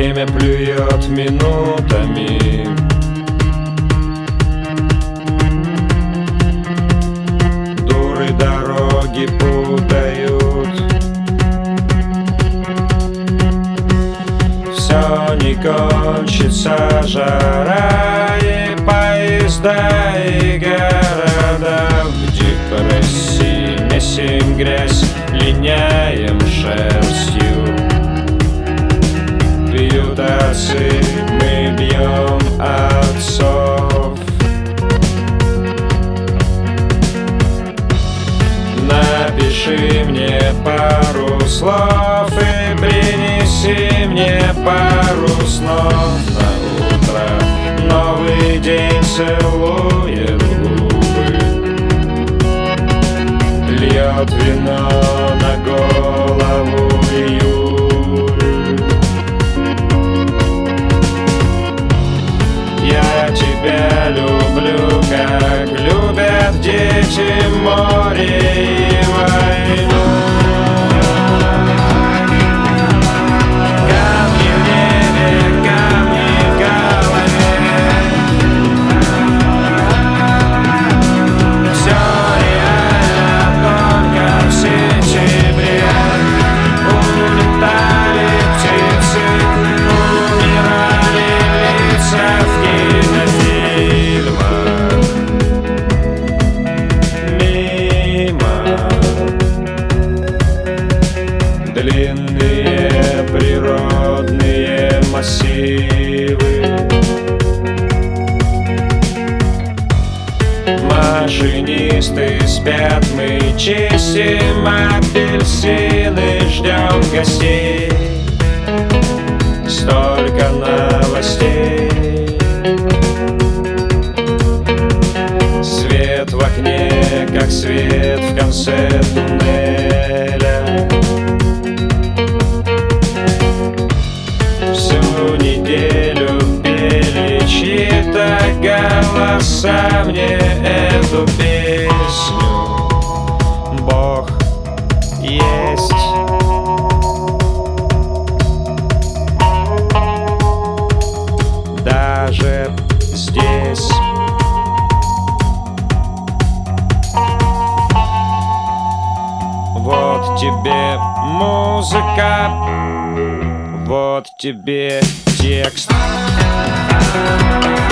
Время плюет минутами. Дуры дороги путают. Все не кончится, жара и поезда, и города. В депрессии месим грязь, линяем шерстью. Бьют отцы, мы бьем отцов. Напиши мне пару слов и принеси мне пару снов. На утро новый день целует губы, льет вино на голову июль. Я тебя люблю, как любят дети море и войну. Камни в небе, камни в голове. Все реально только в сентябре. Улетали птицы, умирали лица в кинофильмах. Длинные природные массивы. Машинисты спят, мы чистим апельсины, ждем гостей. Столько новостей. Свет в окне, как свет в конце туннеля. Всю неделю пели чьи-то голоса мне эту песню. Бог есть. Даже здесь. Вот тебе музыка, вот тебе текст.